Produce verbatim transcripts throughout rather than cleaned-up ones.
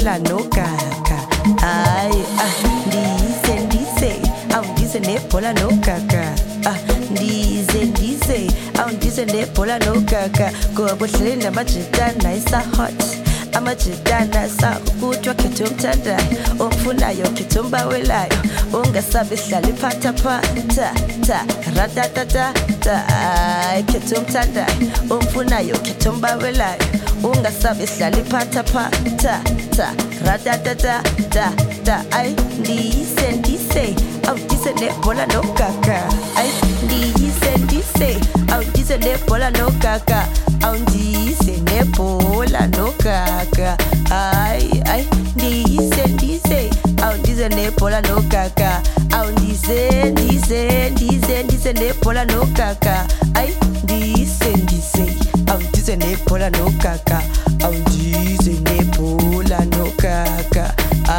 nebhola nogaga. Hayi ah ndize ndize awundize nebhola nogaga. Ah ndize ndize awundize nebhola nogaga. Ngoba uhleli namajitana isa hot. Amajitana sakuthiwa khetha umthandayo, omfunayo khetha umbawelayo, ungasabi hlala iphatha phatha ta ratatata ta. Khetha umthandayo, omfunayo khetha umbawelayo, ungasabi hlala iphatha phatha ta ratatata ta ta. Ay ndiyise ndise awudise nebhola nogaga. Ay ndiyise ndise awudise nebhola nogaga. Awundise nebhola nogaga. Ay ay ndiyise ndise awundise nebhola nogaga. Awundise ndise ndise ndise nebhola nogaga. Ay ndiyise ndise awundise nebhola nogaga. Awundise nebhola nogaga.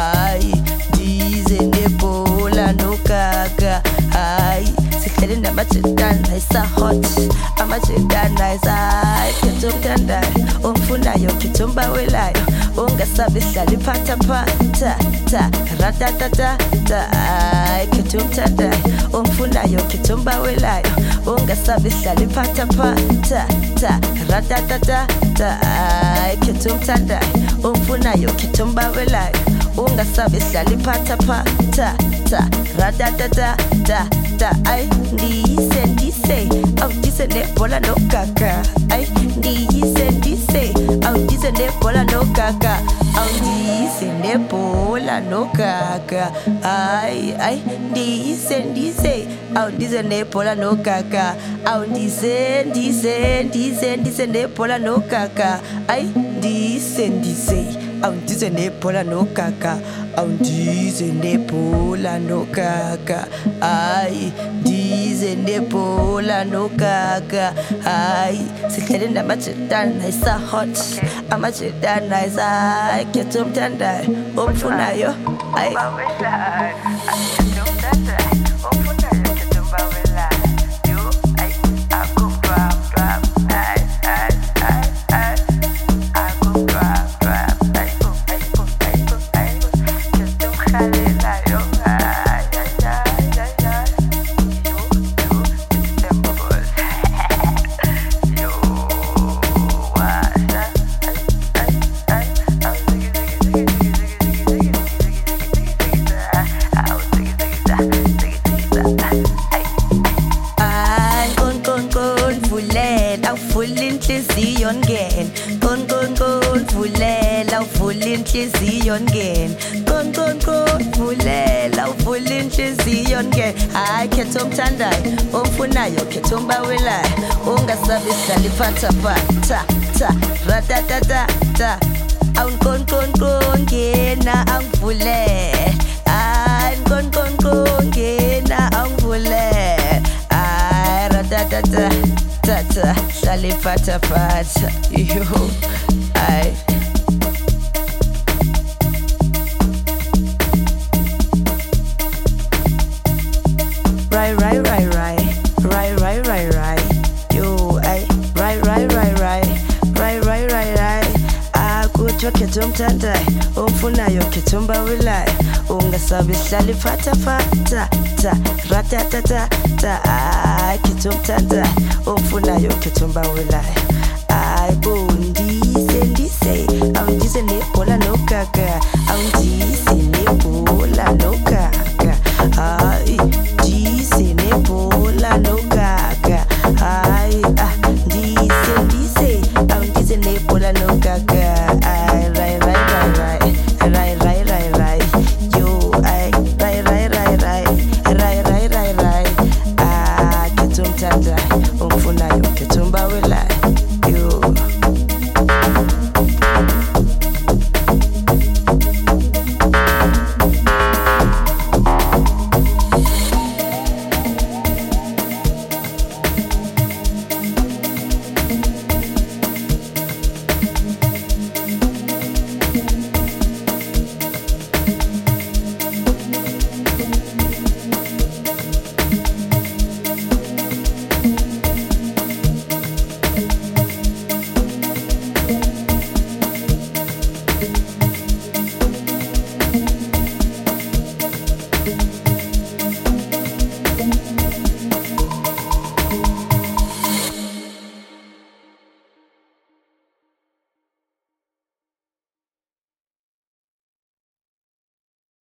Ay ndiyise nebhola nogaga. Ay sihlele namajitana isa hot. Amajitana isa khetha umthandayo, omfunayo khetha umbawelayo, ungasabi hlala iphatha phatha ta ratatata ta. Khetha umthandayo, omfunayo khetha umbawelayo, ungasabi hlala iphatha phatha ta ratatata ta. Khetha umthandayo, omfunayo khetha umbawelayo, ungasabi hlala iphatha phatha ta ratatata ta ta. Ay ndiyise ndise awudise nebhola nogaga. Ay ndiyise ndise awudise nebhola nogaga. Awudise nebhola nogaga. Ay ay ndiyise ndise awudise nebhola nogaga. Awudise ndise ndise ndise nebhola nogaga. Ay ndiyise ndise awudise nebhola nogaga. Awudise nebhola nogaga. Ay ndize nebhola nogaga. Ay sihlele namajitana isa hot. Amajitana isa khetha umthandayo, omfunayo. Ay inhliziyo ngene, kon kon kon vulela uvula inhliziyo ngene, kon kon kon vulela uvula inhliziyo ngene. Hayi khetha umthandayo, omfunayo khetha umbawelayo, ungasabi hlala iphatha phatha ta ratatata ta. Awunkon kon kon ngena angivule. Ay kon kon kon ngena angivule. Ay ratatata tata hlala iphatha phatha. Yo ay right right right right right right right right. Yo ay right right right right right right right right. Akuthiwa khetha umthandayo, omfunayo khetha umbawelayo, ungasabi hlala iphatha phatha ta ratatata ta. Khetha umthandayo, omfunayo khetha umbawelayo. Ay bo ndise ndise awundise nebhola nogaga.